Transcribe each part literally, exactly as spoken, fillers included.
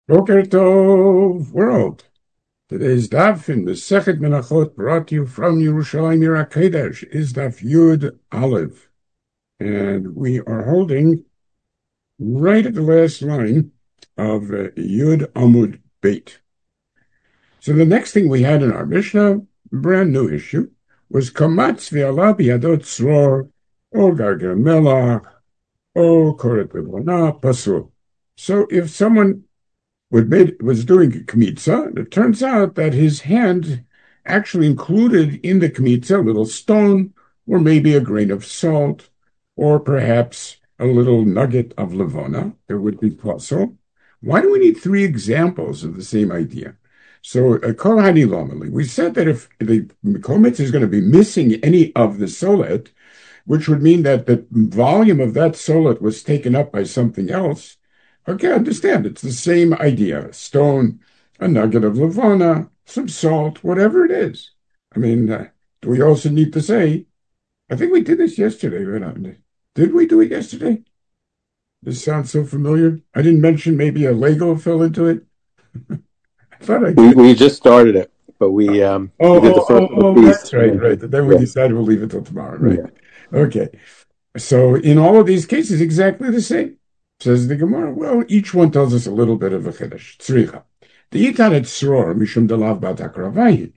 Boker Tov, world. Today's daf in the Sechet Menachot brought to you from Yerushalayim Yer HaKodesh is daf Yud Aleph. And we are holding right at the last line of uh, Yud Amud Beit. So the next thing we had in our Mishnah, brand new issue, was Kamatz V'Ala B'Yadot Tzror, O Garger Melach, O Koret Levona, Pasul. So if someone Made, was doing a kmitza, and it turns out that his hand actually included in the kmitza a little stone, or maybe a grain of salt, or perhaps a little nugget of levona. It would be possible. Why do we need three examples of the same idea? So, kol hanilomali, we said that if the kometz is going to be missing any of the solet, which would mean that the volume of that solet was taken up by something else. Okay, understand. It's the same idea. A stone, a nugget of levana, some salt, whatever it is. I mean, uh, do we also need to say, I think we did this yesterday, right? Did we do it yesterday? This sounds so familiar. I didn't mention maybe a Lego fell into it. I thought I did. We, we just started it, but we, um, oh, we did the oh, first oh, oh that's right, right. Then we yeah. decided we'll leave it till tomorrow, right? Yeah. Okay. So in all of these cases, exactly the same. Says the Gemara, well, each one tells us a little bit of a chiddush. Tzricha. The itan et tzror mishum delav bat akravayi.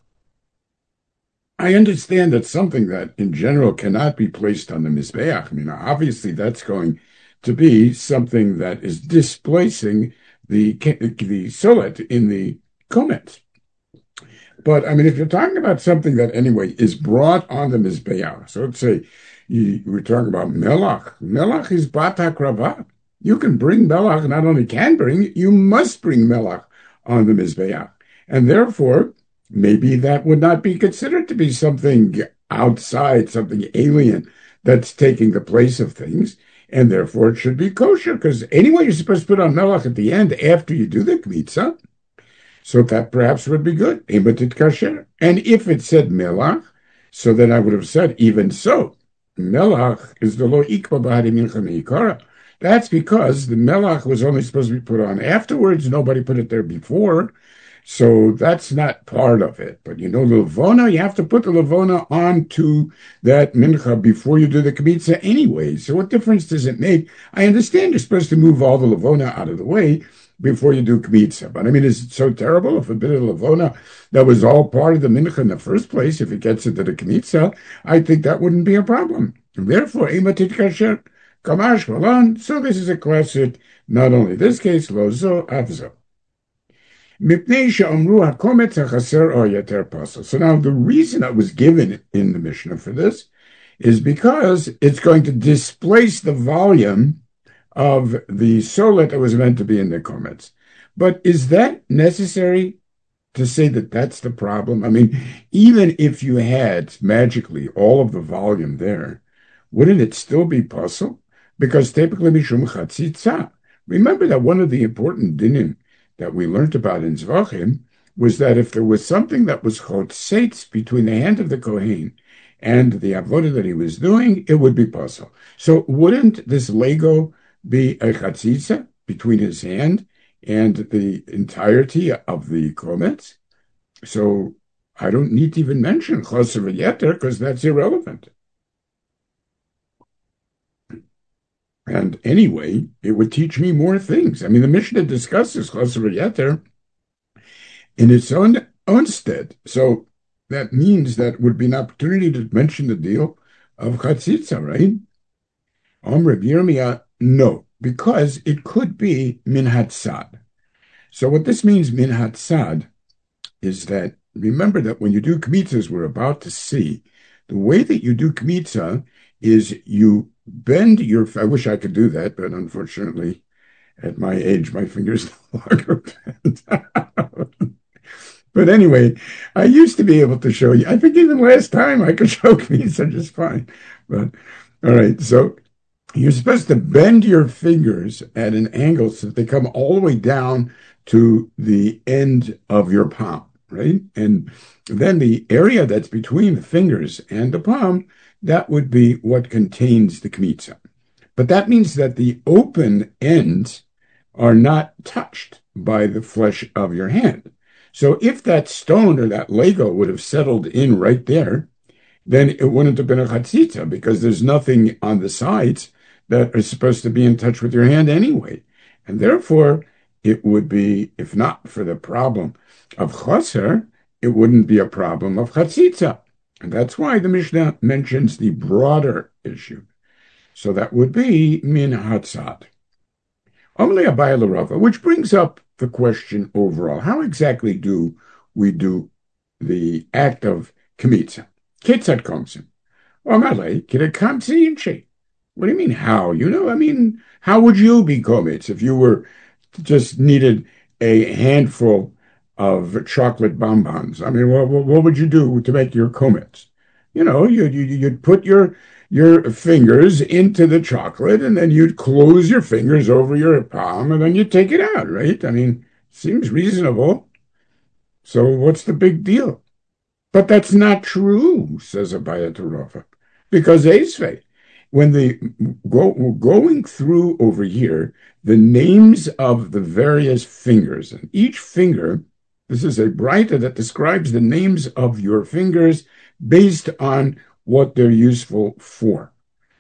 I understand that's something that, in general, cannot be placed on the mizbeach. I mean, obviously, that's going to be something that is displacing the the solet in the kometz. But I mean, if you're talking about something that anyway is brought on the mizbeach, so let's say you, we're talking about melach. Melach is bat akrava. You can bring melach, not only can bring, you must bring melach on the mizbeach. And therefore, maybe that would not be considered to be something outside, something alien that's taking the place of things, and therefore it should be kosher, because anyway, you're supposed to put on melach at the end after you do the kmitza, so that perhaps would be good. And if it said melach, so then I would have said, even so, melach is the lo ikba b'hadi mincha meikara. That's because the melach was only supposed to be put on afterwards. Nobody put it there before. So that's not part of it. But you know, levona, you have to put the levona onto that mincha before you do the kmitza anyway. So what difference does it make? I understand you're supposed to move all the levona out of the way before you do kmitza. But I mean, is it so terrible if a bit of levona that was all part of the mincha in the first place, if it gets into the kmitza, I think that wouldn't be a problem. And therefore, ematit kasher. Kamash Malan, so this is a classic, not only this case, Lozo Avzo. So now the reason that was given in the Mishnah for this is because it's going to displace the volume of the solet that was meant to be in the kometz. But is that necessary to say that that's the problem? I mean, even if you had magically all of the volume there, wouldn't it still be possible? Because typically, mishum chatzitza. Remember that one of the important dinim that we learned about in Zvachim was that if there was something that was chotzitz between the hand of the kohen and the avodah that he was doing, it would be possible. So wouldn't this Lego be a chatzitza between his hand and the entirety of the kometz? So I don't need to even mention choser v'yeter because that's irrelevant. And anyway, it would teach me more things. I mean, the Mishnah discusses choser v'yeter in its own, own stead. So that means that would be an opportunity to mention the deal of chatzitza, right? Amr Yirmiyah, no, because it could be min hatzad. So what this means, min hatzad, is that, remember that when you do kmitzas, we're about to see, the way that you do kmitza is you bend your, I wish I could do that, but unfortunately, at my age, my fingers no longer bend. But anyway, I used to be able to show you. I think even last time I could show kmitza just fine. But, all right, so you're supposed to bend your fingers at an angle so that they come all the way down to the end of your palm, right? And then the area that's between the fingers and the palm, that would be what contains the kmitza. But that means that the open ends are not touched. by the flesh of your hand. So if that stone or that Lego would have settled in right there, then it wouldn't have been a chatzitza because there's nothing on the sides that are supposed to be in touch with your hand anyway. And therefore, it would be, if not for the problem of chaser, it wouldn't be a problem of chatzitza. And that's why the Mishnah mentions the broader issue. So that would be min hatzad. Only a Rava, which brings up the question overall. How exactly do we do the act of kmitza? Ketzat komsim. Omale, kirekamtsi inche. What do you mean how? You know, I mean, how would you be komitz if you were just needed a handful of chocolate bonbons? I mean, what, what would you do to make your komitz? You know, you'd, you'd put your your fingers into the chocolate, and then you'd close your fingers over your palm, and then you take it out, right? I mean, seems reasonable. So what's the big deal? But that's not true, says Abaye Rava, because Esvei, when the go, going through over here, the names of the various fingers, and each finger, this is a braita that describes the names of your fingers based on what they're useful for.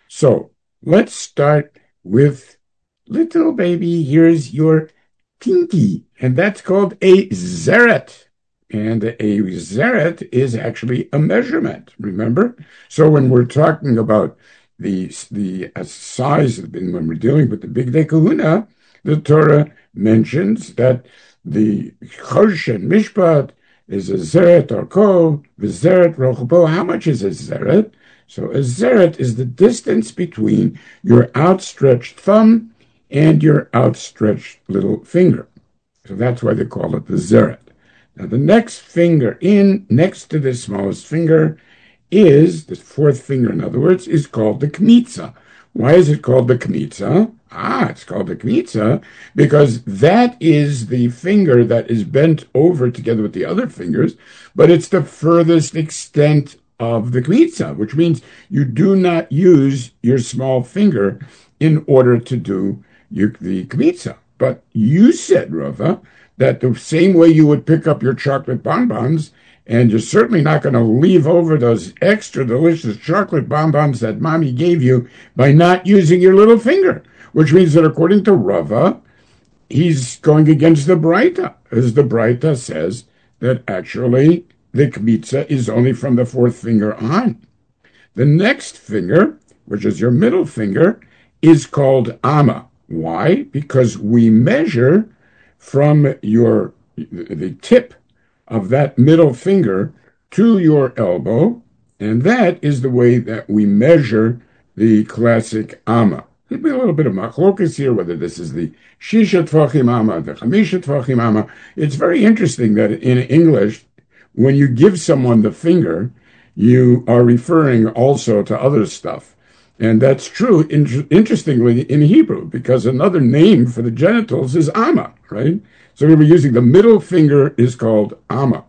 So let's start with little baby. Here's your pinky, and that's called a zeret. And a zeret is actually a measurement, remember? So when we're talking about the, the size, when we're dealing with the Bigdei Kehuna, the Torah mentions that the choshen mishpat is a zeret arko, v'zeret rochbo. How much is a zeret? So a zeret is the distance between your outstretched thumb and your outstretched little finger. So that's why they call it the zeret. Now the next finger in, next to the smallest finger, is, the fourth finger in other words, is called the kmitza. Why is it called the kmitza? Ah, it's called the kmitza because that is the finger that is bent over together with the other fingers, but it's the furthest extent of the kmitza, which means you do not use your small finger in order to do your, the kmitza. But you said, Rava, that the same way you would pick up your chocolate bonbons, and you're certainly not going to leave over those extra delicious chocolate bonbons that mommy gave you by not using your little finger, which means that according to Rava, he's going against the Braita, as the Braita says that actually the kmitza is only from the fourth finger on. The next finger, which is your middle finger, is called amma. Why? Because we measure from your the tip of that middle finger to your elbow, and that is the way that we measure the classic amma. There'll be a little bit of machlokas here, whether this is the shisha tvachim amma, the chamisha tvachim amma. It's very interesting that in English, when you give someone the finger, you are referring also to other stuff. And that's true, in, interestingly, in Hebrew, because another name for the genitals is amma, right? So we were using the middle finger is called amma.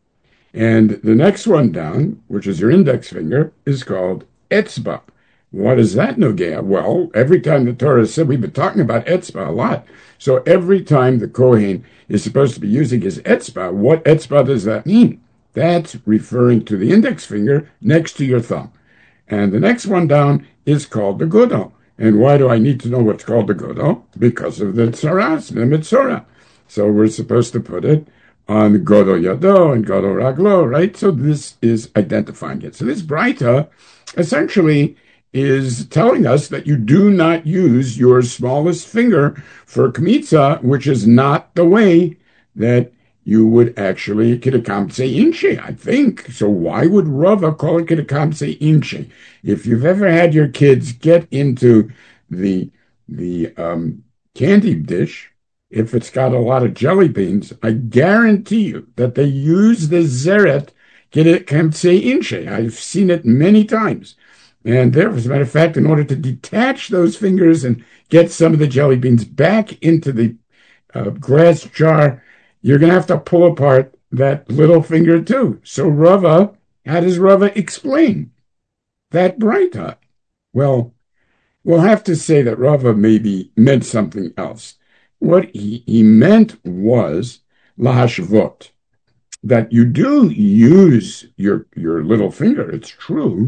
And the next one down, which is your index finger, is called etzba. What is that, Nogea? Well, every time the Torah said, we've been talking about etzba a lot. So every time the Kohen is supposed to be using his etzba, what etzba does that mean? That's referring to the index finger next to your thumb. And the next one down is called the godel. And why do I need to know what's called the godel? Because of the tzaras, the mitzorah. So we're supposed to put it on godol yado and godol raglo, right? So this is identifying it. So this braita essentially is telling us that you do not use your smallest finger for kmitza, which is not the way that you would actually kirakamse inche, I think. So why would Rava call it kirakamse inche? If you've ever had your kids get into the the um, candy dish, if it's got a lot of jelly beans, I guarantee you that they use the zeret kirakamse inche. I've seen it many times. And there, as a matter of fact, in order to detach those fingers and get some of the jelly beans back into the uh, glass jar, you're going to have to pull apart that little finger too. So Rava, how does Rava explain that braita? Well, we'll have to say that Rava maybe meant something else. What he, he meant was lahashvot, that you do use your your little finger. It's true,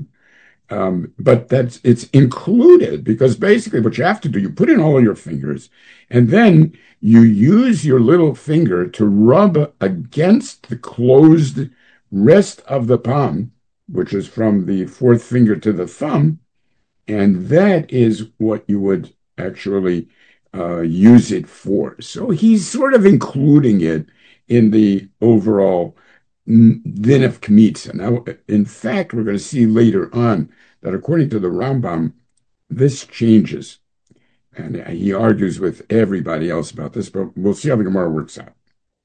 um, but that's it's included because basically what you have to do, you put in all of your fingers, and then you use your little finger to rub against the closed rest of the palm, which is from the fourth finger to the thumb, and that is what you would actually uh, use it for. So he's sort of including it in the overall din of kmitza. Now, in fact, we're going to see later on that according to the Rambam, this changes. And he argues with everybody else about this, but we'll see how the Gemara works out.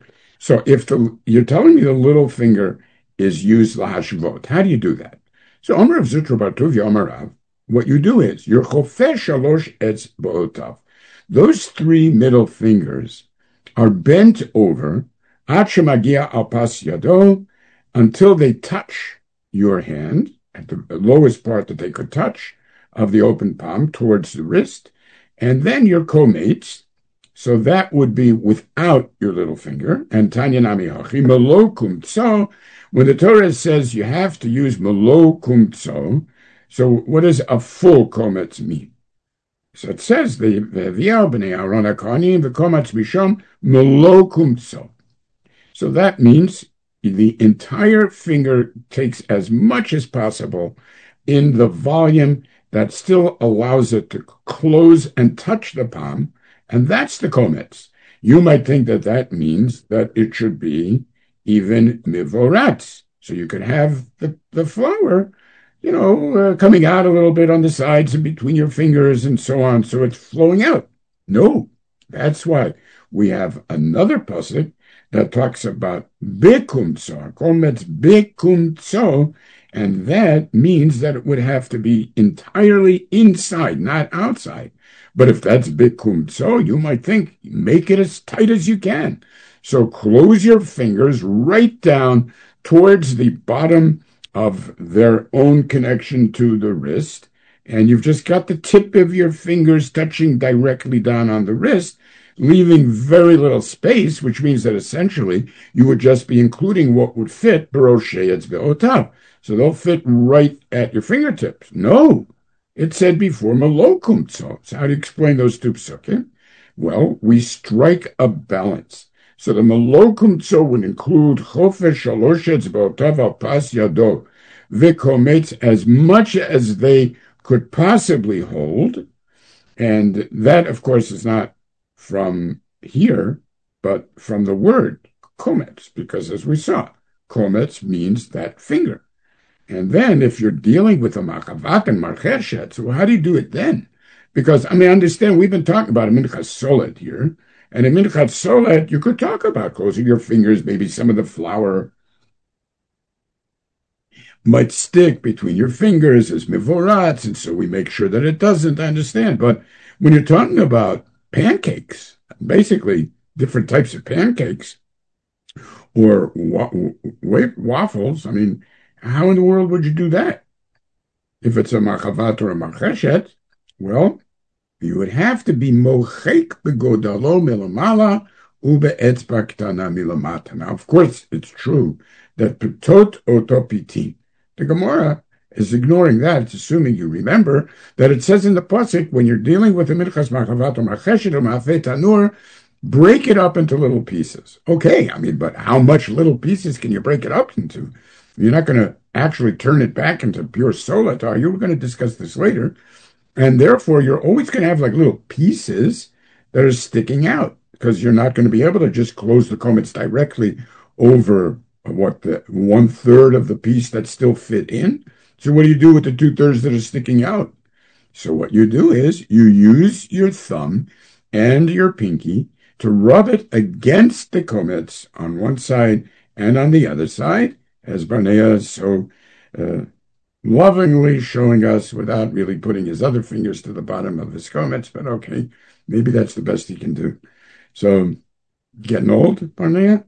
So if the, you're telling me the little finger is used lahashvot, how do you do that? So Omer of Zutra bar Tuvia Omer Rav, what you do is you're chofeh shalosh etz bo'otav. Those three middle fingers are bent over ad shemagia al pas yado, until they touch your hand at the lowest part that they could touch of the open palm towards the wrist, and then your kometz. So that would be without your little finger. And Tanya Nami Hachi, Melo Kumtso, when the Torah says you have to use Melo Kumtso, so what does a full kometz mean? So it says the V'vial b'nei Aaron HaKohanim v'kometz mishom Melo Kumtso. So that means the entire finger takes as much as possible in the volume that still allows it to close and touch the palm, and that's the kometz. You might think that that means that it should be even mivoratz. So you could have the, the flour, you know, uh, coming out a little bit on the sides and between your fingers and so on, so it's flowing out. No, that's why we have another pasuk that talks about bekumtso, kometz bekumtso, and that means that it would have to be entirely inside, not outside. But if that's bekumtso, you might think, make it as tight as you can. So close your fingers right down towards the bottom of their own connection to the wrist, and you've just got the tip of your fingers touching directly down on the wrist, leaving very little space, which means that essentially you would just be including what would fit Baroshe Etzbeotav. So they'll fit right at your fingertips. No, it said before Malokumtso. So how do you explain those two psukim? Well, we strike a balance. So the Malokumtso would include Chofesh Shalosh Etzbeotav al Pas Yado V'kometz, as much as they could possibly hold. And that, of course, is not from here, but from the word kometz, because as we saw, kometz means that finger. And then if you're dealing with a machavat and marcheshet, so how do you do it then? Because, I mean, understand, we've been talking about a minchas solet here, and in minchas solet, you could talk about closing your fingers, maybe some of the flour might stick between your fingers as mivorats, and so we make sure that it doesn't, I understand. But when you're talking about pancakes, basically different types of pancakes, or wa- waffles, I mean, how in the world would you do that? If it's a machavat or a marcheshet, well, you would have to be mochek begodalo milamala ubeetzba ktana milamata. Now, of course, it's true that petot otopitin. The Gemara is ignoring that. It's assuming you remember that it says in the pasuk, when you're dealing with a minchas machavat or marcheshet or ma'afeh tanur, break it up into little pieces. Okay, I mean, but how much little pieces can you break it up into? You're not going to actually turn it back into pure solet, are you? We're going to discuss this later. And therefore, you're always going to have like little pieces that are sticking out, because you're not going to be able to just close the kometz directly over what, the one third of the piece that still fit in. So what do you do with the two thirds that are sticking out? So what you do is you use your thumb and your pinky to rub it against the kometz on one side and on the other side, as Barnea is so uh, lovingly showing us without really putting his other fingers to the bottom of his kometz, but okay, maybe that's the best he can do. So, getting old, Barnea?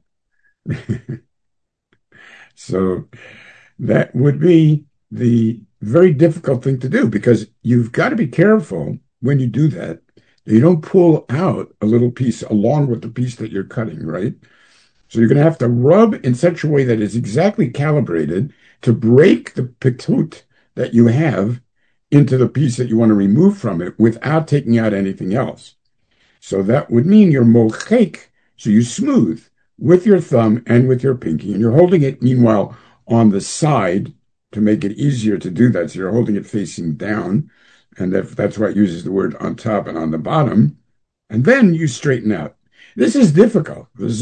So that would be the very difficult thing to do, because you've got to be careful when you do that You don't pull out a little piece along with the piece that you're cutting, right? So you're going to have to rub in such a way that it's exactly calibrated to break the pitut that you have into the piece that you want to remove from it without taking out anything else. So that would mean you're mochek, so you smooth with your thumb and with your pinky, and you're holding it, meanwhile, on the side to make it easier to do that. So you're holding it facing down, and that, that's why it uses the word on top and on the bottom. And then you straighten out. This is difficult. This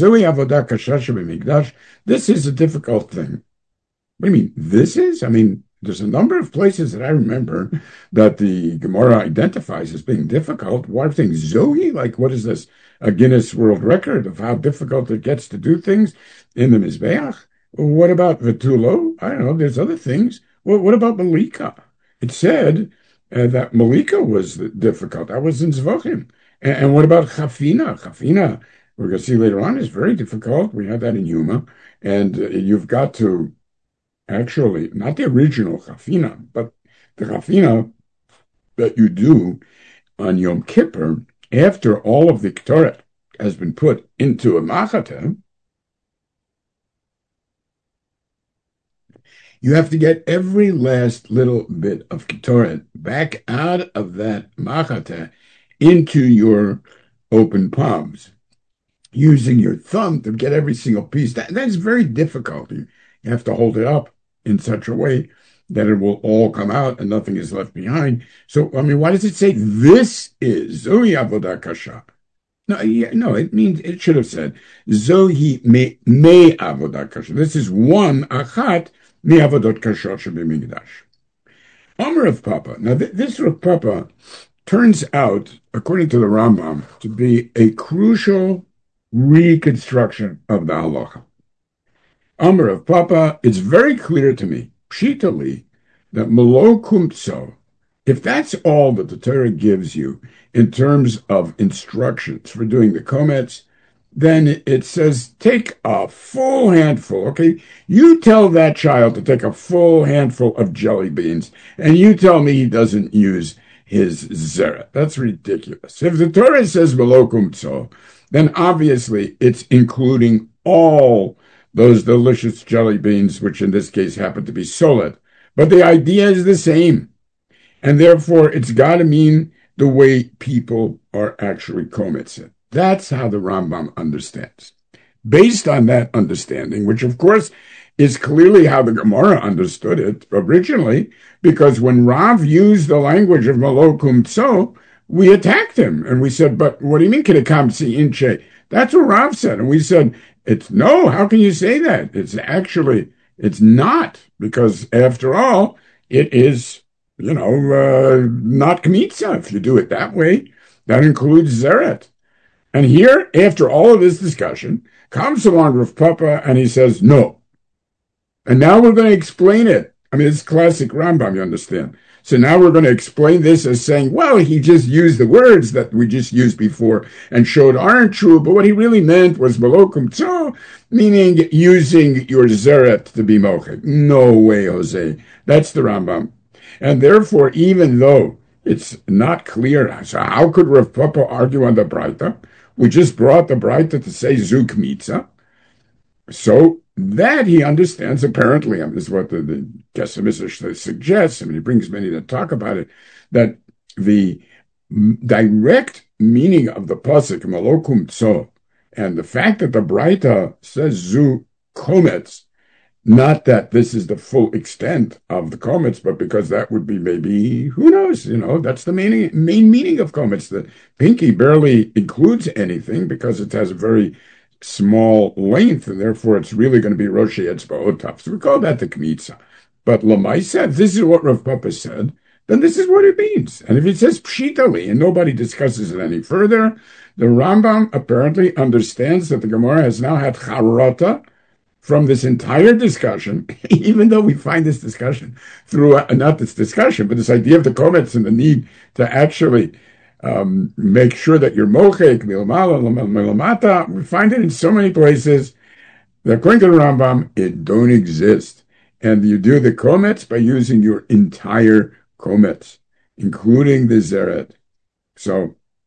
is a difficult thing. What do you mean? This is? I mean, there's a number of places that I remember that the Gemara identifies as being difficult. What things? Zoe? Like, what is this? A Guinness World Record of how difficult it gets to do things in the Mizbeach? What about Vitulo? I don't know. There's other things. Well, what about Malika? It said uh, that Malika was difficult. That was in Zvochim. And, and what about Chafina? Chafina, we're going to see later on, is very difficult. We had that in Yuma. And uh, you've got to actually, not the original Chafina, but the Chafina that you do on Yom Kippur after all of the Ktoret has been put into a Machata. You have to get every last little bit of Ketoret back out of that Machata into your open palms, using your thumb to get every single piece. That, that's very difficult. You have to hold it up in such a way that it will all come out and nothing is left behind. So, I mean, why does it say this is Zohi Avodah Kasha? No, yeah, no, it means, it should have said Zohi me, me Avodah Kasha. This is one achat mi Avodot Kashot Shebimigdash. Omer of Papa. Now, th- this Rav Papa turns out, according to the Rambam, to be a crucial reconstruction of the halacha. Amar of Papa, it's very clear to me, pshitali, that malo kumtso, if that's all that the Torah gives you in terms of instructions for doing the komets, then it says take a full handful, okay? You tell that child to take a full handful of jelly beans, and you tell me he doesn't use his zera. That's ridiculous. If the Torah says malo kumtso, then obviously it's including all those delicious jelly beans, which in this case happen to be solid. But the idea is the same. And therefore, it's got to mean the way people are actually kometzin. That's how the Rambam understands. Based on that understanding, which of course is clearly how the Gemara understood it originally, because when Rav used the language of malo kumtso, we attacked him. And we said, but what do you mean, kidekamtsi inche? That's what Rav said. And we said, it's no, how can you say that? It's actually, it's not, because after all, it is, you know, uh, not kmitza. If you do it that way, that includes zeret. And here, after all of this discussion, comes along Rav Papa and he says, no. And now we're going to explain it. I mean, it's classic Rambam, you understand. So now we're going to explain this as saying, well, he just used the words that we just used before and showed aren't true, but what he really meant was malo kumtso, meaning using your zeret to be mochek. No way, Jose. That's the Rambam. And therefore, even though it's not clear, so how could Rav Papa argue on the Braita? We just brought the Braita to say Zuk Mitzah. So that he understands, apparently, I mean, this is what the, the Gesem suggests, I mean, he brings many that talk about it, that the direct meaning of the pasuk, malo kumtso, and the fact that the Braita says Zu Kometz, not that this is the full extent of the komets, but because that would be maybe, who knows, you know, that's the main, main meaning of komets. The pinky barely includes anything because it has a very small length, and therefore it's really going to be Rosh Etzba'ot. So we call that the Kmitza. But Lamai said, this is what Rav Papa said, then this is what it means. And if it says Pshitali, and nobody discusses it any further, the Rambam apparently understands that the Gemara has now had Charata from this entire discussion, even though we find this discussion through, uh, not this discussion, but this idea of the komets and the need to actually um, make sure that you're mochek, milmala, milamata. We find it in so many places that according to the Rambam, it don't exist. And you do the komets by using your entire komets, including the zeret. So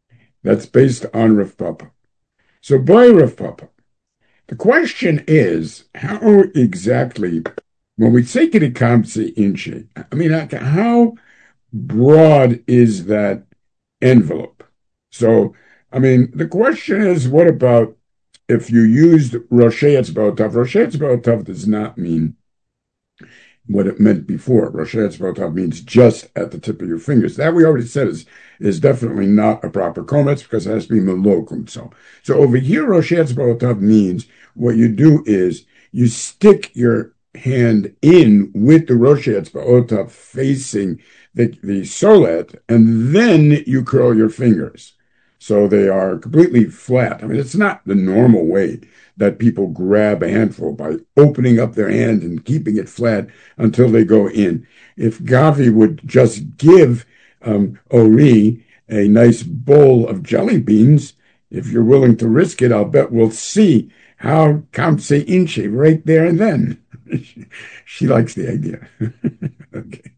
That's based on Rav Papa. So, boy, Rav Papa, the question is, how exactly, when we say Kirikamse Inche, I mean, how broad is that envelope? So, I mean, the question is, what about if you used Roshei Etzbaotav? Roshei Etzbaotav does not mean what it meant before. Roshei Etzbaotav means just at the tip of your fingers. That we already said is, is definitely not a proper kometz because it has to be melokum. So, so over here, Roshei Etzbaotav means what you do is you stick your hand in with the Roshei Etzbaotav facing the, the solet, and then you curl your fingers. So they are completely flat. I mean, it's not the normal way that people grab a handful by opening up their hand and keeping it flat until they go in. If Gavi would just give um, Ori a nice bowl of jelly beans, if you're willing to risk it, I'll bet we'll see how Kamse Inche right there and then. She likes the idea. Okay.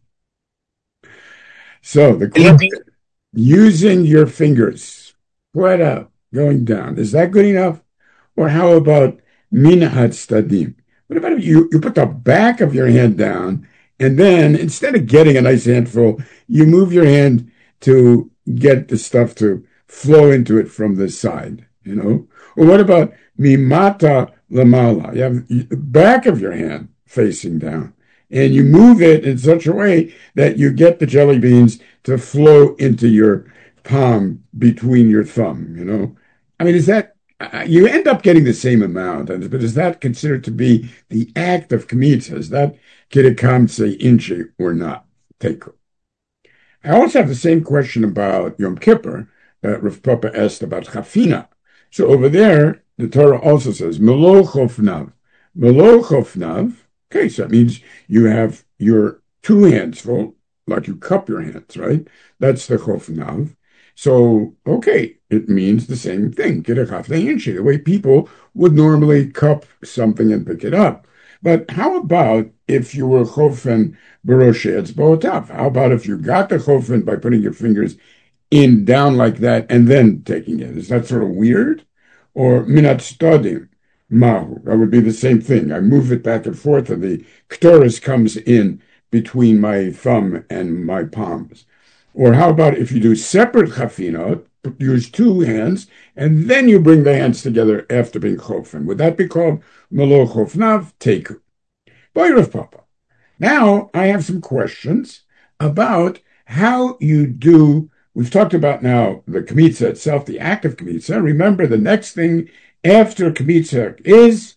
So the question, using your fingers, flat out, going down, is that good enough? Or how about minahat stadim? What about if you, you put the back of your hand down, and then instead of getting a nice handful, you move your hand to get the stuff to flow into it from the side, you know? Or what about mimata lamala? You have the back of your hand facing down, and you move it in such a way that you get the jelly beans to flow into your palm between your thumb, you know? I mean, is that, uh, you end up getting the same amount, but is that considered to be the act of kmitza? Is that kirikamse inche or not? Take. I also have the same question about Yom Kippur that Rav Papa asked about chafina. So over there, the Torah also says, Melo chofnav. Melo chofnav. Okay, so that means you have your two hands full, like you cup your hands, right? That's the chofnav. So, okay, it means the same thing, the way people would normally cup something and pick it up. But how about if you were chofen b'roshei etzbaotav? How about if you got the chofen by putting your fingers in, down like that, and then taking it? Is that sort of weird? Or minat stadim, mahu, that would be the same thing. I move it back and forth, and the ktoris comes in between my thumb and my palms. Or how about if you do separate chafinot, use two hands, and then you bring the hands together after being chofen? Would that be called melo chofnav? Take. Boy, Rav Papa. Now I have some questions about how you do. We've talked about now the kmitza itself, the act of kmitza. Remember, the next thing after kmitza is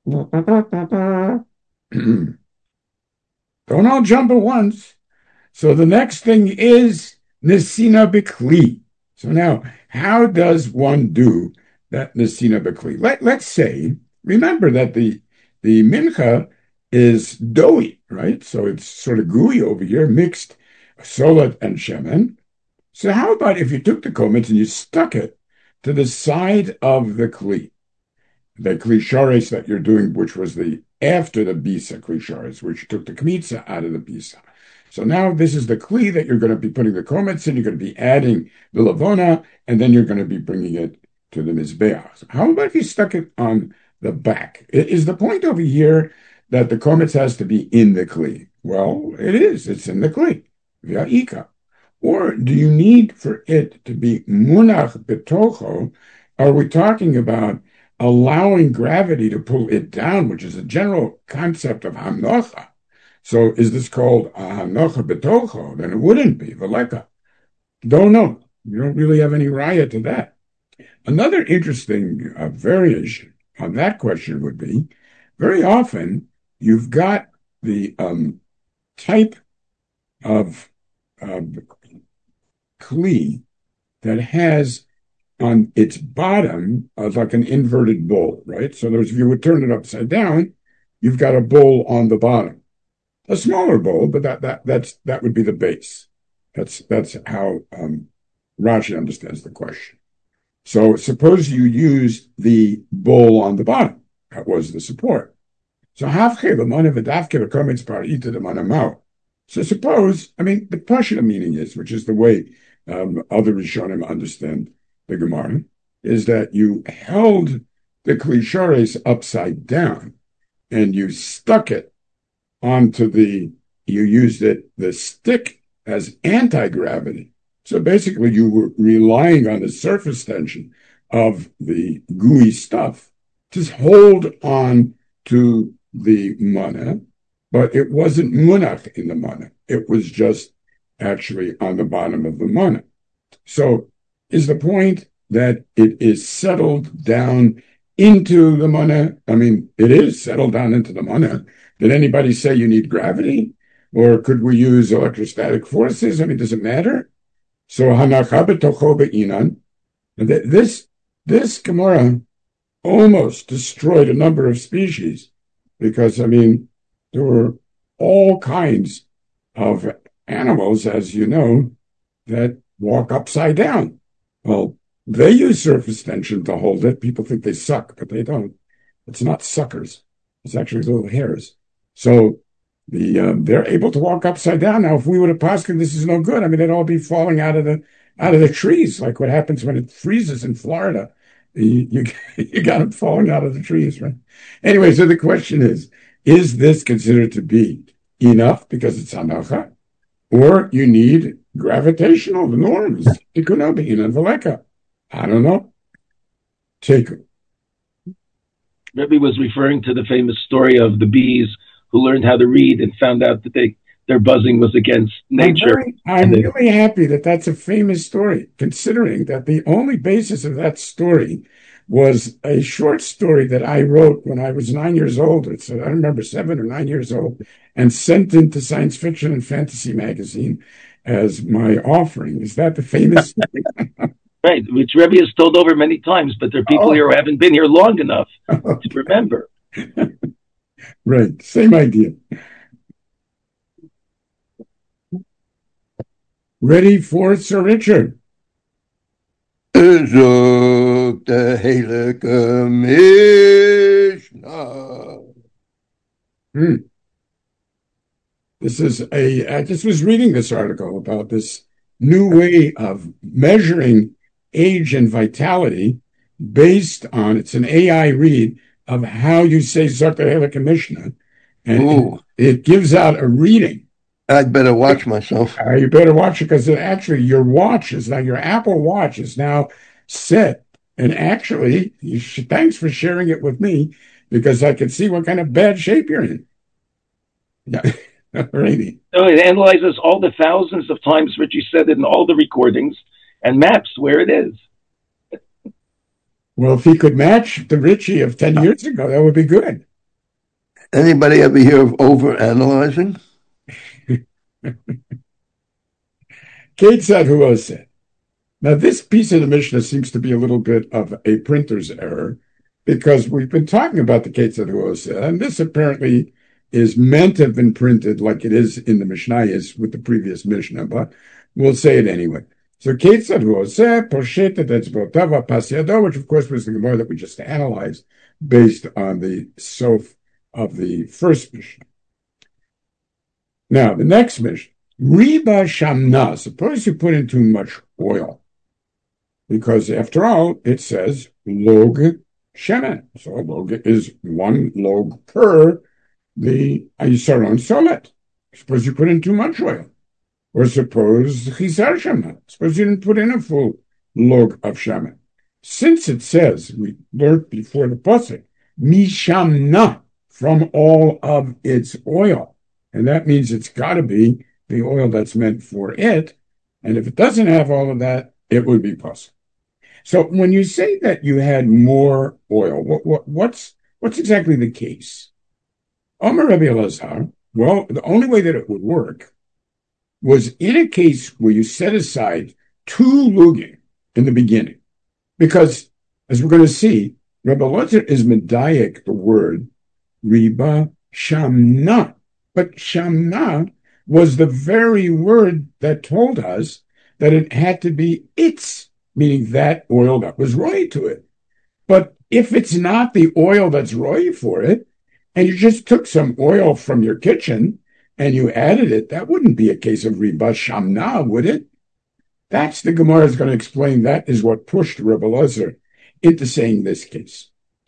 don't all jump at once. So the next thing is nesina b'kli. So now, how does one do that nesina b'kli? Let, let's say, remember that the, the mincha is doughy, right? So it's sort of gooey over here, mixed solat and shemen. So how about if you took the kometz and you stuck it to the side of the kli, the kli shares that you're doing, which was the after the bisa kli shares, which you took the kmitza out of the bisa. So now this is the kli that you're going to be putting the kometz in. You're going to be adding the lavona, and then you're going to be bringing it to the mizbeach. So how about if you stuck it on the back? Is the point over here that the kometz has to be in the kli? Well, it is. It's in the kli, via ika. Or do you need for it to be munach betocho? Are we talking about allowing gravity to pull it down, which is a general concept of hamnocha? So is this called hanocha betocho? Then it wouldn't be veleka. Don't know. You don't really have any raya to that. Another interesting uh, variation on that question would be, very often you've got the um, type of uh, kli that has on its bottom uh, like an inverted bowl, right? So there's, if you would turn it upside down, you've got a bowl on the bottom. A smaller bowl, but that that that's that would be the base. That's that's how um, Rashi understands the question. So suppose you use the bowl on the bottom. That was the support. So havche l'mana v'davke l'kometz par'ita d'manamau. So suppose, I mean, the Pashto meaning is, which is the way um, other Rishonim understand the Gemara, is that you held the klishores upside down and you stuck it onto the, you used it, the stick as anti-gravity. So basically you were relying on the surface tension of the gooey stuff to hold on to the mana, but it wasn't munach in the mana. It was just actually on the bottom of the mana. So is the point that it is settled down into the mana? I mean, it is settled down into the mana. Did anybody say you need gravity? Or could we use electrostatic forces? I mean, does it matter? So hanacha b'tocho be'inan. This, this Gemara almost destroyed a number of species because, I mean, there were all kinds of animals, as you know, that walk upside down. Well, they use surface tension to hold it. People think they suck, but they don't. It's not suckers. It's actually little hairs. So the um, they're able to walk upside down. Now, if we would have posted this is no good, I mean, they'd all be falling out of the out of the trees, like what happens when it freezes in Florida. You, you, you got them falling out of the trees, right? Anyway, so the question is, is this considered to be enough because it's hanacha? Or you need gravitational norms? It could not be enough. I don't know. Take it. Rebbe was referring to the famous story of the bees who learned how to read and found out that they their buzzing was against nature. I'm, very, I'm they, really happy that that's a famous story, considering that the only basis of that story was a short story that I wrote when I was nine years old. It's, I remember seven or nine years old, and sent into Science Fiction and Fantasy magazine as my offering. Is that the famous story? Right, which Rebbe has told over many times, but there are people oh. here who haven't been here long enough okay. to remember. Right, same idea. Ready for Sir Richard? Zog de Heilige Mishnah. Hmm. This is a, I just was reading this article about this new way of measuring age and vitality based on, it's an A I read of how you say Zog de Heilige Mishnah. And it, it gives out a reading. I'd better watch myself. Uh, you better watch it because it actually your watch is now, your Apple Watch is now set. And actually, you should, thanks for sharing it with me because I can see what kind of bad shape you're in. Yeah. Alrighty. So it analyzes all the thousands of times Richie said it in all the recordings and maps where it is. Well, if he could match the Richie of ten years ago, that would be good. Anybody ever hear of over-analyzing? Ketzad Huoseh. Now, this piece of the Mishnah seems to be a little bit of a printer's error because we've been talking about the Ketzad Huoseh, and this apparently is meant to have been printed like it is in the Mishnayos with the previous Mishnah, but we'll say it anyway. So Ketzad Huoseh, Poshetet Etzbotav Pas Yado, which of course was the Gemara that we just analyzed based on the Sof of the first Mishnah. Now, the next Mishnah, Riba Shamna. Suppose you put in too much oil, because after all, it says log shemen. So log is one log per the Isaron Solet. Suppose you put in too much oil. Or suppose Chisar Shemen. Suppose you didn't put in a full log of shemen. Since it says, we learned before the pasuk, Mishamna, from all of its oil. And that means it's got to be the oil that's meant for it. And if it doesn't have all of that, it would be puzzle. So when you say that you had more oil, what, what, what's what's exactly the case? Omer Rabbi Elazar, well, the only way that it would work was in a case where you set aside two lugim in the beginning. Because, as we're going to see, Rabbi Elazar is medayek the word riba shamna. But shamna was the very word that told us that it had to be its, meaning that oil that was roy to it. But if it's not the oil that's roy for it, and you just took some oil from your kitchen and you added it, that wouldn't be a case of riba shamna, would it? That's the Gemara is going to explain. That is what pushed Rebbe Lezer into saying this case.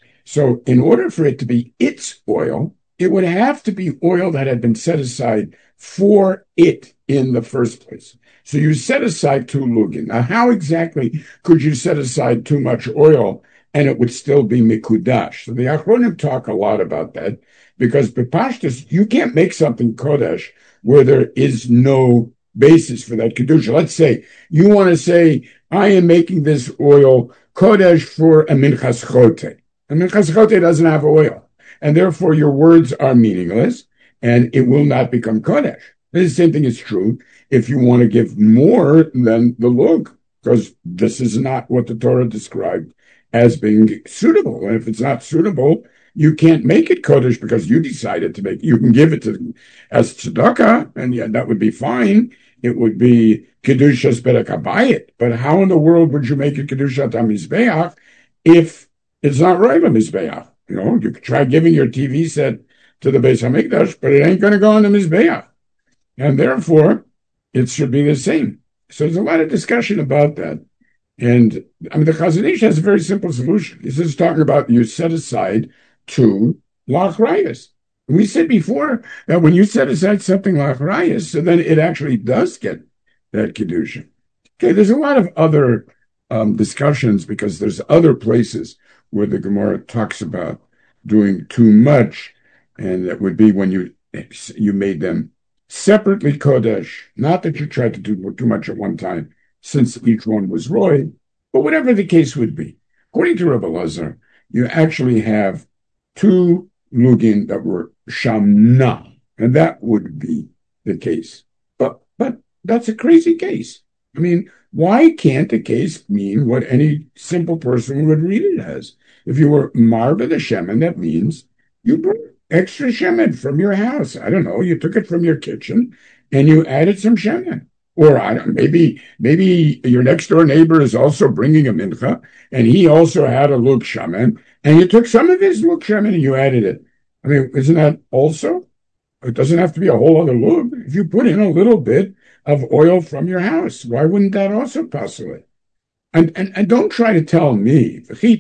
So in order for it to be its oil, it would have to be oil that had been set aside for it in the first place. So you set aside two lugin. Now, how exactly could you set aside too much oil and it would still be mikudash? So the Achronim talk a lot about that, because b'pashtus, you can't make something kodesh where there is no basis for that kedusha. Let's say you want to say, I am making this oil kodesh for a minchas chote. A minchas chote doesn't have oil, and therefore your words are meaningless, and it will not become kodesh. The same thing is true if you want to give more than the lug, because this is not what the Torah described as being suitable. And if it's not suitable, you can't make it kodesh because you decided to make it. You can give it to as tzedakah, and yeah, that would be fine. It would be kedushas berakabayit. But how in the world would you make it kedushat hamizbeach if it's not right on mizbeach? You know, you could try giving your T V set to the Beis Hamikdash, but it ain't going to go on the mizbeach, and therefore it should be the same. So there's a lot of discussion about that. And I mean, the Chazon Ish has a very simple solution. This is talking about you set aside two lachrayas. We said before that when you set aside something lachrayas, so then it actually does get that kedusha. Okay, there's a lot of other um, discussions because there's other places where the Gemara talks about doing too much, and that would be when you you made them separately kodesh. Not that you tried to do too much at one time, since each one was roy, but whatever the case would be. According to Rebbe Lezer, you actually have two lugin that were shamna, and that would be the case. But but that's a crazy case. I mean, why can't a case mean what any simple person would read it as? If you were marba the shemen, that means you brought extra shemen from your house. I don't know, you took it from your kitchen and you added some shemen. Or I don't, maybe maybe your next door neighbor is also bringing a mincha, and he also had a lug shaman, and you took some of his lug shaman and you added it. I mean, isn't that also? It doesn't have to be a whole other lug. If you put in a little bit of oil from your house, why wouldn't that also passel it? And, and and don't try to tell me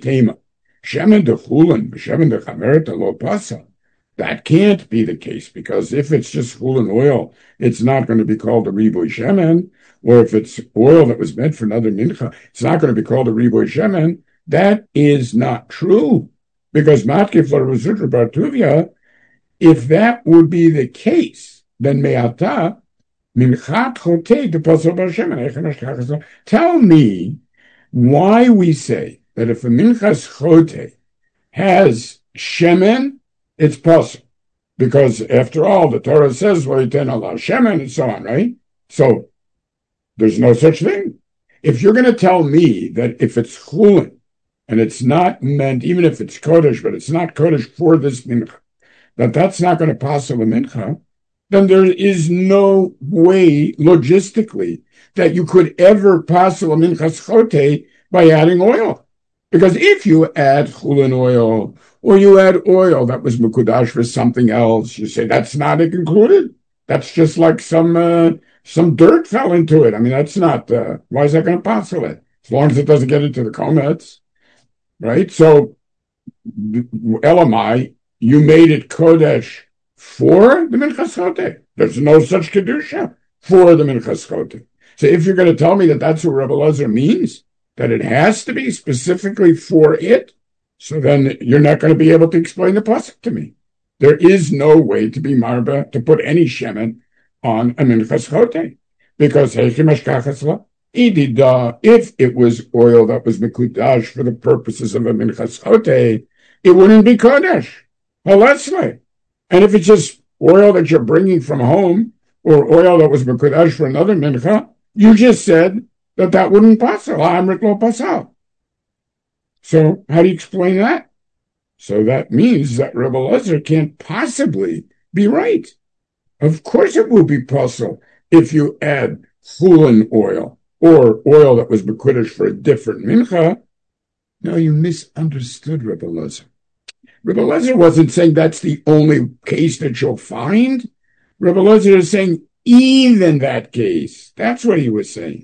shemen de chulin, shemen de chameret lo pasel. That can't be the case, because if it's just chulin oil, it's not going to be called a riboy shemen. Or if it's oil that was meant for another mincha, it's not going to be called a riboy shemen. That is not true, because matkif l'Rasutra bar Tuvia, if that would be the case, then me'ata minchat chotei de pasel bar shemen. Tell me why we say that if a minchas chotei has shemen, it's possible, because after all, the Torah says, "Well, ten Allah shemen," and so on, right? So there's no such thing. If you're going to tell me that if it's chulin and it's not meant, even if it's kodesh, but it's not kodesh for this mincha, that that's not going to pass a mincha, then there is no way logistically that you could ever pass a minchas chote by adding oil. Because if you add chulin oil, or you add oil that was mekudash for something else, you say that's not included. That's just like some uh, some dirt fell into it. I mean, that's not, uh, why is that going to passel it? As long as it doesn't get into the komets, right? So, Elamai, you made it kodesh for the minchas chote. There's no such kedusha for the minchas chote. So if you're going to tell me that that's what Rebbe Lezer means, that it has to be specifically for it, so then you're not going to be able to explain the pasuk to me. There is no way to be marba, to put any shemen on a minchas chote, because if it was oil that was mekudash for the purposes of a minchas chote, it wouldn't be kodesh. Halesle. And if it's just oil that you're bringing from home, or oil that was mekudash for another mincha, you just said that that wouldn't pasal. Amrit lo pasal. So how do you explain that? So that means that Rebbe Lezer can't possibly be right. Of course it will be pasal if you add chulin oil, or oil that was mekudash for a different mincha. No, you misunderstood Rebbe Lezer. Rebbe Lezer wasn't saying that's the only case that you'll find. Rebbe Lezer is saying even that case. That's what he was saying.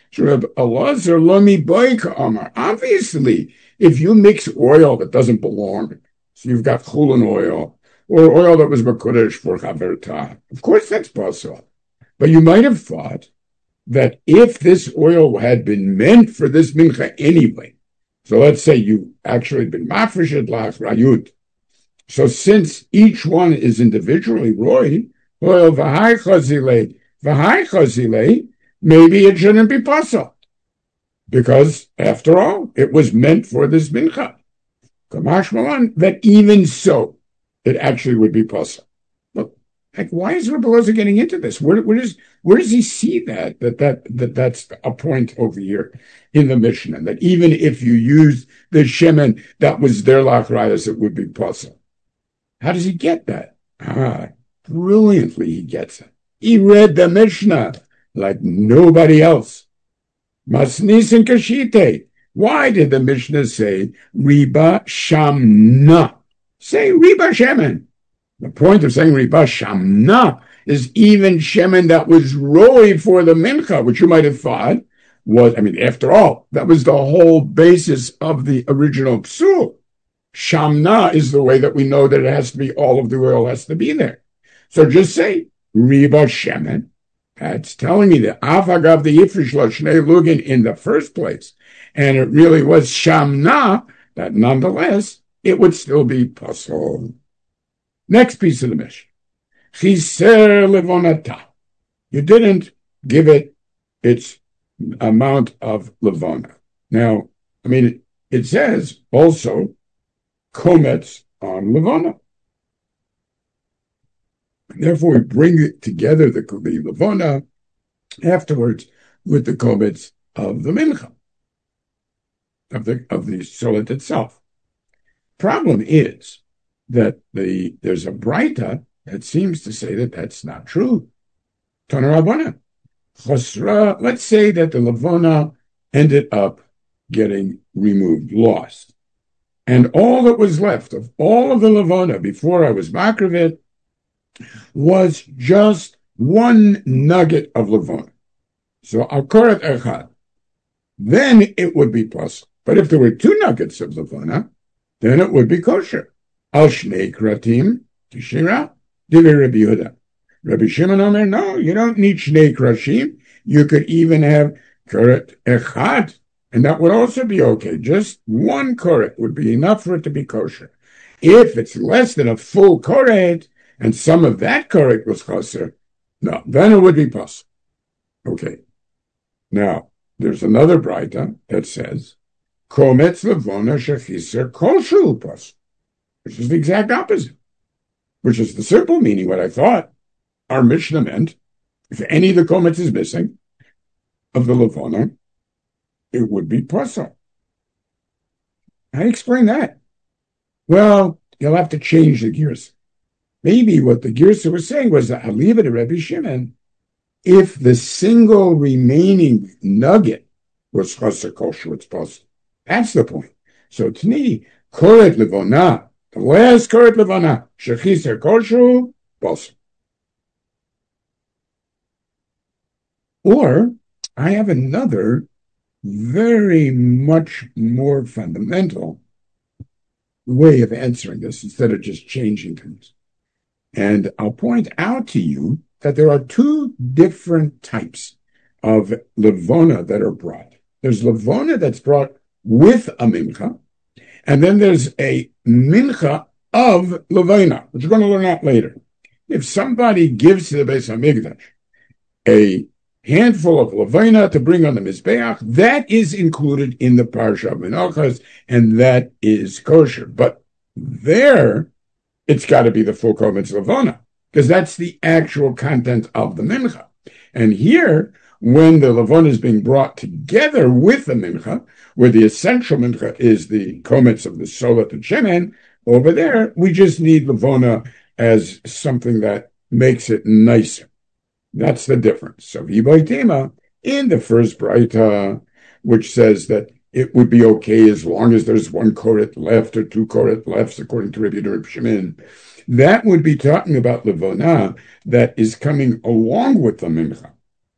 So Rabbi Elazar Lomi Boika Amar. Obviously, if you mix oil that doesn't belong, so you've got chulin oil or oil that was Makudesh for Chaverta, of course that's possible. But you might have thought that if this oil had been meant for this mincha anyway, so let's say you actually been mafreshed lach rayut. So since each one is individually roy, oil v'hai chazile, v'hai chazile, maybe it shouldn't be possible. Because after all, it was meant for this mincha. Kamash malan, that even so, it actually would be possible. Look, like, why is Rabbi Elazar getting into this? Where, where does where does he see that that that that that's a point over here in the Mishnah, that even if you use the shemen that was their lachrayas, it would be possible? How does he get that? Ah, brilliantly he gets it. He read the Mishnah like nobody else. Masnis and Kashite. Why did the Mishnah say Riba Shamna? Say Riba Shemen. The point of saying Riba Shamna is even Shemen that was roi for the Mincha, which you might have thought was, I mean, after all, that was the whole basis of the original Psul. Shamna is the way that we know that it has to be, all of the oil has to be there. So just say Riba Shemen. That's telling me that Afagav the Yifrish Shnei Lugin in the first place, and it really was Shamna, that nonetheless, it would still be possible. Next piece of the Mishnah. Chiser levonata. You didn't give it its amount of levona. Now, I mean, it, it says also komets on levona. Therefore, we bring it together, the, the levona, afterwards with the komets of the mincha, of the of the solet itself. Problem is that the there's a braita that seems to say that that's not true. Toner Rabbanan. Chosra, let's say that the levona ended up getting removed, lost. And all that was left of all of the levona before I was makriv was just one nugget of levona. So al koret echad. Then it would be possible. But if there were two nuggets of levona, then it would be kosher. Al shnei kratim tishira divi Rabbi Yehuda. Rabbi Shimon Omer, no, you don't need shnei krashim. You could even have koret echad, and that would also be okay. Just one koret would be enough for it to be kosher. If it's less than a full koret, and some of that koret was kosher, no, then it would be possible. Okay. Now, there's another braita that says, kometz levona shechiser kosher pas, which is the exact opposite, which is the simple meaning, what I thought our Mishnah meant. If any of the kometz is missing of the levona, it would be pasal. How do you explain that? Well, you'll have to change the gears. Maybe what the Girsa was saying was that I'll leave it to Rabbi Shimon if the single remaining nugget was chaser kosher, it's possible. That's the point. So Tni, koret levona, the last koret levona, shechiser kosher, possible. Or I have another very much more fundamental way of answering this instead of just changing things. And I'll point out to you that there are two different types of levona that are brought. There's levona that's brought with a mincha, and then there's a mincha of levona, which we're going to learn out later. If somebody gives to the Beis HaMikdash a handful of levona to bring on the Mizbeach, that is included in the Parsha of Menachos, and that is kosher. But there, it's got to be the full kometz levona, because that's the actual content of the mincha. And here, when the levona is being brought together with the mincha, where the essential mincha is the kometz of the solat and shemen, over there, we just need levona as something that makes it nicer. That's the difference. So, Yiboitema, in the first braita, which says that it would be okay as long as there's one koret left or two koret left, according to Rabbi Yehuda Shimon. That would be talking about levona that is coming along with the mincha.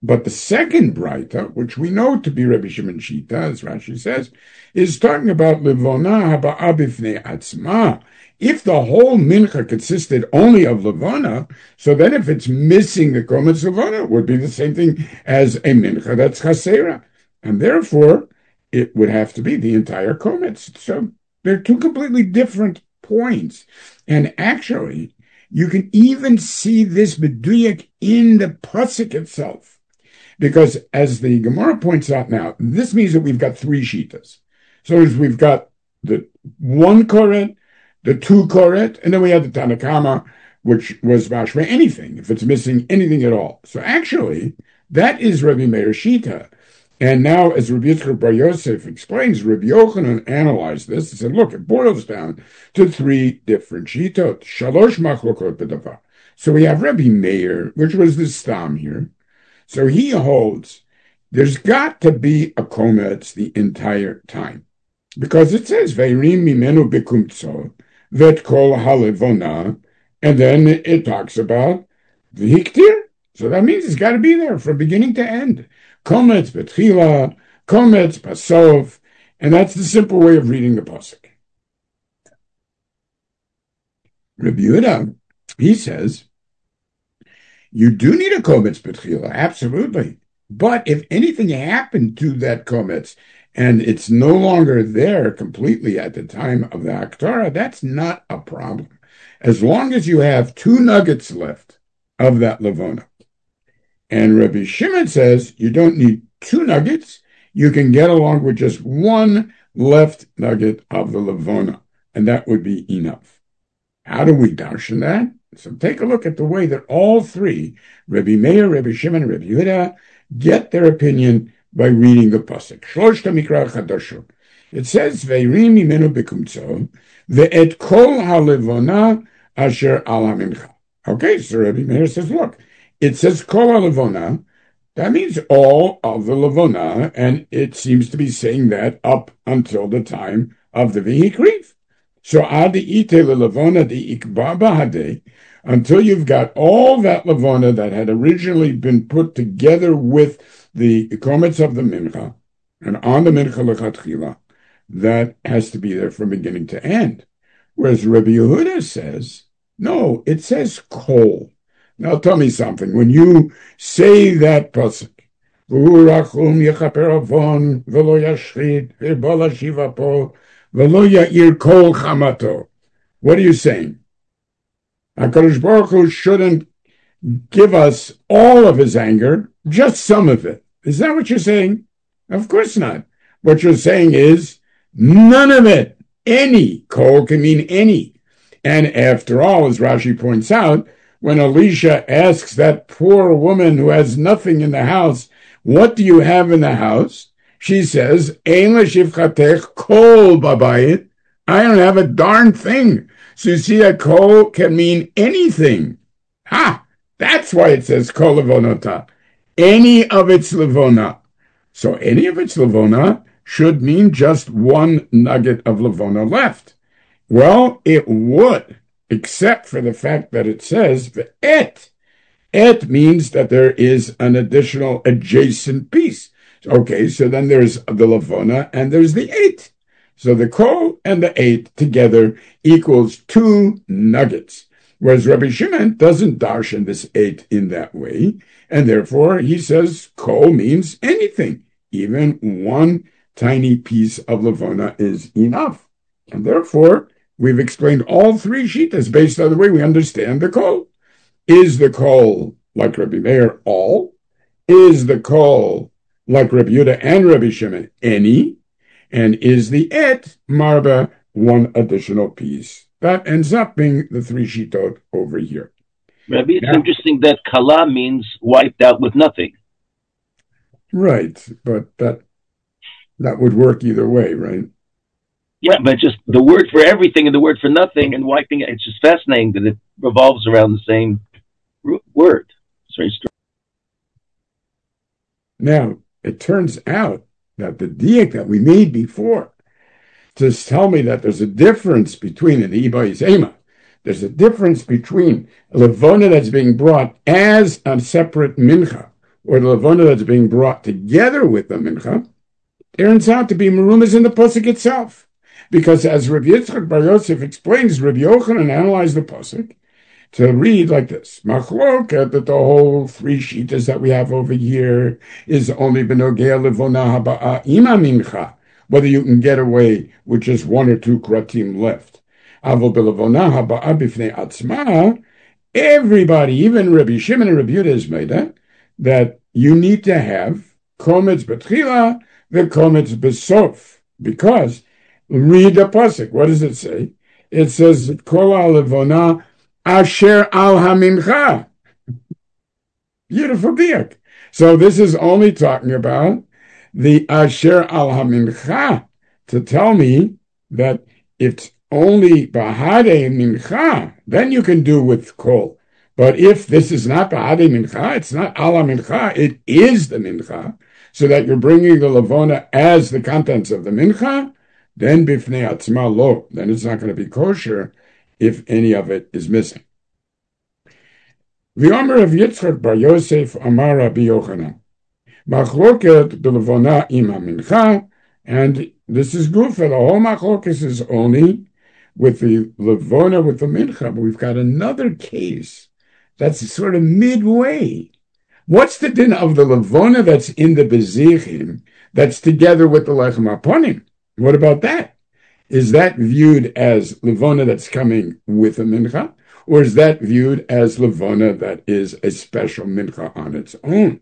But the second Braita, which we know to be Rabbi Shimon Shita, as Rashi says, is talking about Levona Haba'a Bifnei Atzma. If the whole mincha consisted only of Levona, so then if it's missing the Kometz Levona, it would be the same thing as a mincha that's Chasera. And therefore, it would have to be the entire Kometz. So they're two completely different points. And actually, you can even see this Meduyak in the Pasuk itself. Because as the Gemara points out now, this means that we've got three Shitas. So we've got the one Koret, the two Koret, and then we have the Tanakama, which was Mashma anything, if it's missing anything at all. So actually, that is Rabbi Meir Shita. And now, as Rabbi Yitzchak Bar Yosef explains, Rabbi Yochanan analyzed this and said, look, it boils down to three different Shitot. Shalosh Machlokot B'davar. So we have Rabbi Meir, which was the Stam here. So he holds there's got to be a kometz the entire time. Because it says, Veirim mimenu bekumtso, vet kol halevona, and then it talks about the hiktir. So that means it's got to be there from beginning to end. Kometz betchila, kometz pasov, and that's the simple way of reading the pasuk. Rabbi Yehuda, he says, you do need a kometz betchila, absolutely. But if anything happened to that kometz and it's no longer there completely at the time of the Haktorah, that's not a problem. As long as you have two nuggets left of that levona. And Rabbi Shimon says you don't need two nuggets. You can get along with just one left nugget of the levona, and that would be enough. How do we darshan that? So take a look at the way that all three, Rabbi Meir, Rabbi Shimon, and Rabbi Yehuda, get their opinion by reading the pasuk. Shloshta mikra chadashot. It says, "Veirim mimenu bekumtso, ve'et kol halevona asher al hamincha." Okay, so Rabbi Meir says, look, it says kol halevona. That means all of the levona, and it seems to be saying that up until the time of the vihikriv. So ad ite levona de ikba bahade, until you've got all that levona that had originally been put together with the kometz of the mincha, and on the mincha lechatchila, that has to be there from beginning to end. Whereas Rabbi Yehuda says, no, it says kol. Now tell me something. When you say that pasuk, v'hu yechaper avon v'lo yashchid v'bala shiva po v'lo ya'ir kol chamato. What are you saying? HaKadosh Baruch Hu shouldn't give us all of his anger, just some of it. Is that what you're saying? Of course not. What you're saying is none of it. Any. Kol can mean any. And after all, as Rashi points out, when Elisha asks that poor woman who has nothing in the house, what do you have in the house? She says, Ein l'shivchatech kol babayit. I don't have a darn thing. So you see that kol can mean anything. Ha! That's why it says kol levonota. Any of its levona. So any of its levona should mean just one nugget of levona left. Well, it would, except for the fact that it says et. Et means that there is an additional adjacent piece. Okay, so then there's the levona and there's the eight. So the kol and the eight together equals two nuggets. Whereas Rabbi Shimon doesn't darshan this eight in that way, and therefore he says kol means anything. Even one tiny piece of levona is enough. And therefore, we've explained all three shitas based on the way we understand the kol. Is the kol, like Rabbi Meir, all? Is the kol, like Rabbi Yehuda and Rabbi Shimon, any? And is the et, marba, one additional piece? That ends up being the three shitot over here. Rabbi, it's now, interesting that kala means wiped out with nothing. Right, but that that would work either way, right? Yeah, but just the word for everything and the word for nothing and wiping it, it's just fascinating that it revolves around the same word. It's very strange. Now, it turns out that the diak that we made before to tell me that there's a difference between an Iba Ema, there's a difference between a levona that's being brought as a separate mincha or the levona that's being brought together with the mincha, turns out to be merumas in the pasuk itself. Because as Rabbi Yitzchak Bar Yosef explains, Rabbi Yochanan analyzed the pasuk to read like this: Machloket, that the whole three shitas that we have over here is only benogea levona haba'a ima mincha, whether you can get away with just one or two kratim left. Avol belevona haba'a bifnei atzma, everybody, even Rabbi Shimon and Rabbi Yehuda is made that, that you need to have kometz betchila, the kometz besof, because read the pasuk. What does it say? It says kol alevona asher al hamincha. Beautiful diak. So this is only talking about the asher al hamincha, to tell me that it's only bahade mincha, then you can do with kol. But if this is not bahade mincha, it's not ala mincha, it is the mincha, so that you're bringing the levona as the contents of the mincha, then bifnei atzma lo, then it's not going to be kosher if any of it is missing. V'omer of Yitzchak Bar Yosef Amar Rabbi Yochanan, machloket belevona ima mincha, and this is good for the whole machlokes is only with the levona with the mincha, but we've got another case that's sort of midway. What's the din of the levona that's in the bezichim that's together with the lechem aponim? What about that? Is that viewed as levona that's coming with a mincha, or is that viewed as levona that is a special mincha on its own?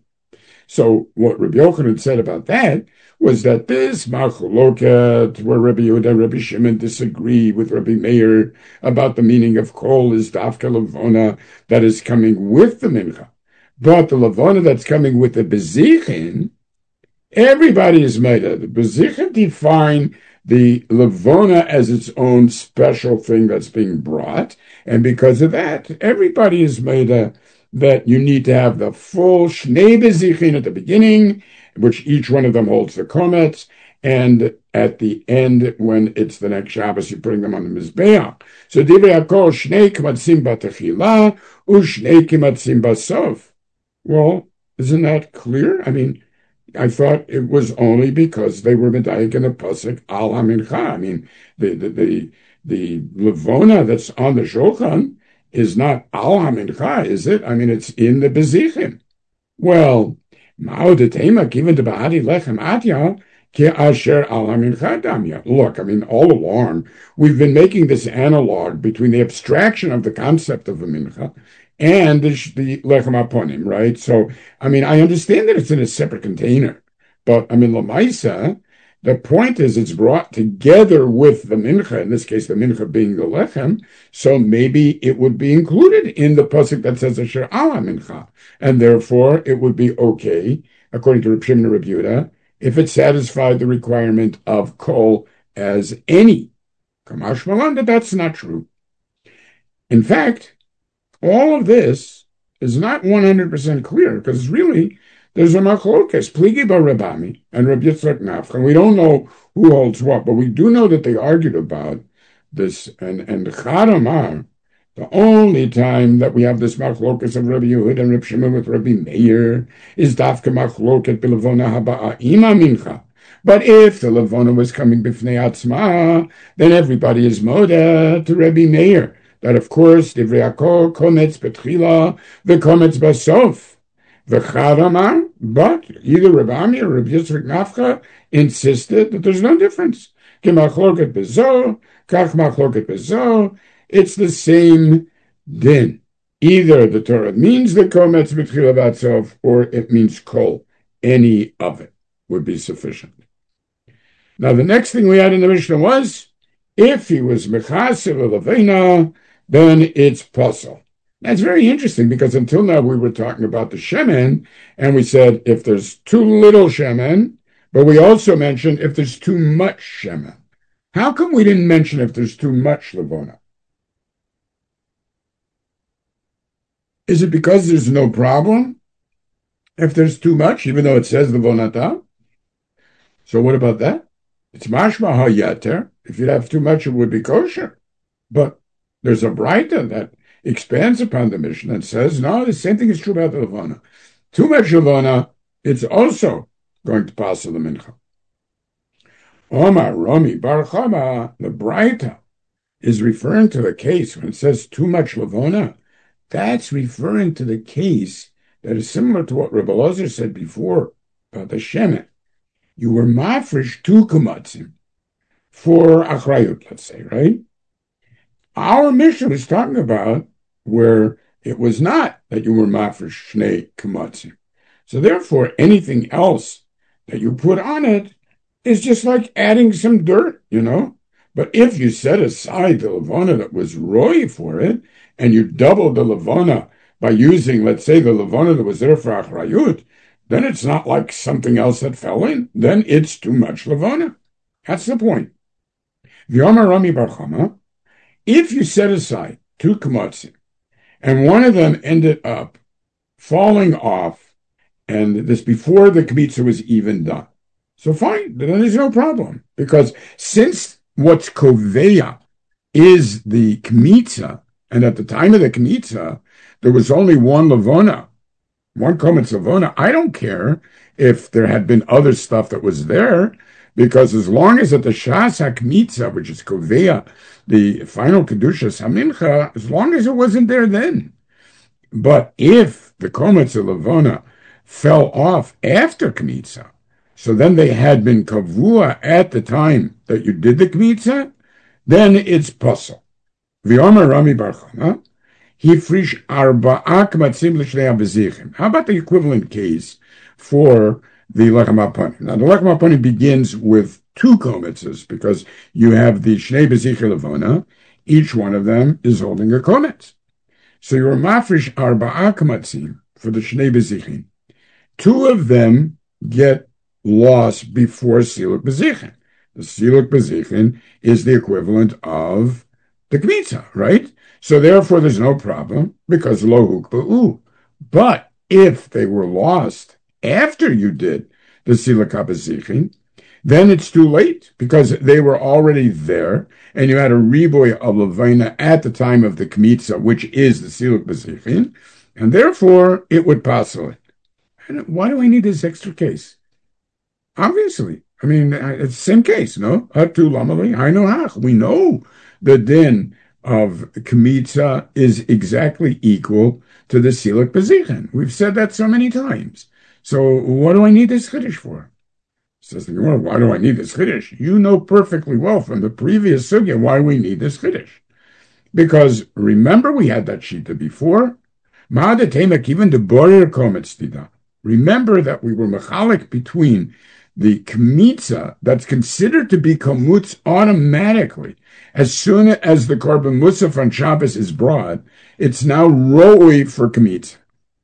So what Rabbi Yochanan said about that was that this machloket, where Rabbi Yehuda and Rabbi Shimon disagree with Rabbi Meir about the meaning of kol, is dafka levona that is coming with the mincha. But the levona that's coming with the bezichin, everybody is made of. The bezichin define the levona as its own special thing that's being brought, and because of that, everybody is made of that you need to have the full shnei bezichin at the beginning, which each one of them holds the komets, and at the end, when it's the next Shabbos, you bring them on the Mizbeach. So divrei hakol shnei kmatzim batechila, ushnei kmatzim basof. Well, isn't that clear? I mean, I thought it was only because they were medayik in the pasuk al hamincha. I mean, the the the, the levona that's on the shulchan is not al hamincha, is it? I mean, it's in the bezichim. Well, ma'od etema given to ba'adi lechem atya ki asher al hamincha damya. Look, I mean, all along we've been making this analog between the abstraction of the concept of a mincha and the, the lechem aponim, right? So, I mean, I understand that it's in a separate container, but I mean, lamaisa, the point is it's brought together with the mincha, in this case, the mincha being the lechem, so maybe it would be included in the pasuk that says asher ala mincha, and therefore it would be okay, according to Reb Shimon and Reb Yehuda, if it satisfied the requirement of kol as any. Kamash malan, that that's not true. In fact, all of this is not one hundred percent clear, because really, there's a machlokes, pligi bar Rabami and Reb Yitzchak Nafcha, and we don't know who holds what, but we do know that they argued about this, and, and Chad Amar, the only time that we have this machlokes of Rabbi Yehuda and Reb Shimon with Rabbi Meir is dafka machloket b'levona haba'a ima mincha. But if the levona was coming b'fnei atzma, then everybody is moda to Rabbi Meir. That, of course, divrei hakol kometz betchila, the kometz basof, the Chad Amar, but either Reb Ami or Reb Yitzchak Nafcha insisted that there's no difference. Ki machloket bezo, kach machloket bezo, it's the same din. Either the Torah means the kometz betchila basof, or it means kol. Any of it would be sufficient. Now, the next thing we had in the Mishnah was, if he was mechaser levena, then it's posel. That's very interesting, because until now we were talking about the shemen, and we said if there's too little shemen, but we also mentioned if there's too much shemen. How come we didn't mention if there's too much levona? Is it because there's no problem if there's too much, even though it says levonata? So what about that? It's mashma hayater. If you'd have too much, it would be kosher. But there's a braita that expands upon the Mishnah and says, no, the same thing is true about the levana. too much Levona, it's also going to pass the mincha. Omar Rami Bar Chama, the Braita, is referring to the case when it says too much Levona. That's referring to the case that is similar to what Rebbe Lozer said before about the Shemen. You were mafresh two kamatzim for achrayut, let's say, right? Our Mishnah is talking about where it was not that you were mafresh shnei kamatzim. So therefore, anything else that you put on it is just like adding some dirt, you know? But if you set aside the levana that was roy for it, and you doubled the levana by using, let's say, the levana that was there for achrayut, then it's not like something else that fell in. Then it's too much levana. That's the point. V'yomar Rami Bar Chama, if you set aside two kamatzim, and one of them ended up falling off, and this before the kmitza was even done, so fine, then there's no problem. Because since what's koveya is the kmitza, and at the time of the kmitza, there was only one levona, one kometz levona, I don't care if there had been other stuff that was there, because as long as at the shas hakmitza, which is koveya, the final kedushas hamincha, as long as it wasn't there then. But if the kometz levona fell off after kmitza, so then they had been kavua at the time that you did the kmitza, then it's puzzle. V'yomer Rami Bar Chama, hifrish arba'a kamatzim l'shnei habezichim. How about the equivalent case for the lechem hapanim? Now the lechem hapanim begins with two kometzes because you have the shnei bezichim levona. Each one of them is holding a kometz. So you're mafrish arba'a kamatzim for the shnei bezichim. Two of them get lost before siluk bezichin. The siluk bezichin is the equivalent of the kmitza, right? So therefore there's no problem because lo hukba'u. But if they were lost after you did the siluk bezichin, then it's too late because they were already there and you had a riboy of levina at the time of the kmitza, which is the siluk bezichin, and therefore it would pass it. And why do I need this extra case? Obviously, I mean, it's the same case, no? We know the din of kmitza is exactly equal to the siluk bezichin. We've said that so many times. So what do I need this chiddush for? Says the Gemara, why do I need this chiddush? You know perfectly well from the previous sugya why we need this chiddush. Because remember we had that shita before? Even the borer kometz dida. Remember that we were mechalik between the kmitza that's considered to be kamutz automatically. As soon as the korban musaf on Shabbos is brought, it's now roi for kmitza.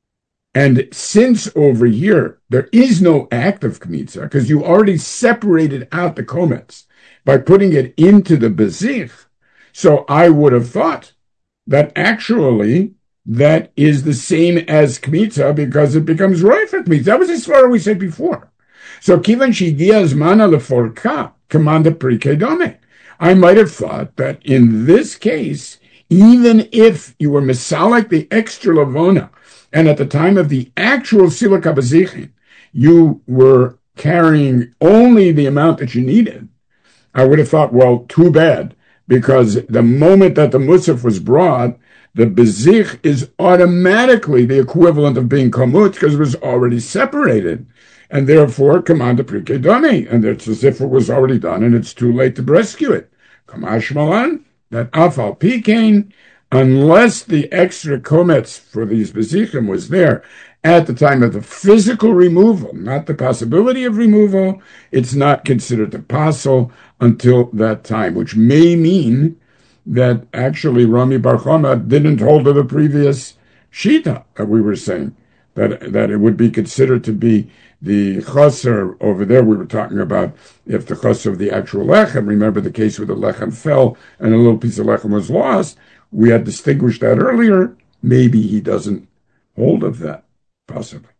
And since over here there is no act of kmitza, because you already separated out the kometz by putting it into the bezich, so I would have thought that actually that is the same as kmitza because it becomes roi for kmitza. That was as far as we said before. So kivan shigia zmana leforka commanda prikedome. I might have thought that in this case, even if you were misalik the extra lavona, and at the time of the actual siluk habezichin, you were carrying only the amount that you needed, I would have thought, well, too bad, because the moment that the musaf was brought, the bezich is automatically the equivalent of being kamut because it was already separated. And therefore, command the prikedami, and it's as if it was already done, and it's too late to rescue it. Kamash malan, that afal pikain, unless the extra kometz for these bezichim was there at the time of the physical removal, not the possibility of removal, it's not considered a passel until that time, which may mean that actually Rami Bar Chama didn't hold to the previous shita that we were saying, that, that it would be considered to be the chaser over there. We were talking about if the chaser of the actual lechem, remember the case where the lechem fell and a little piece of lechem was lost, we had distinguished that earlier. Maybe he doesn't hold of that, possibly.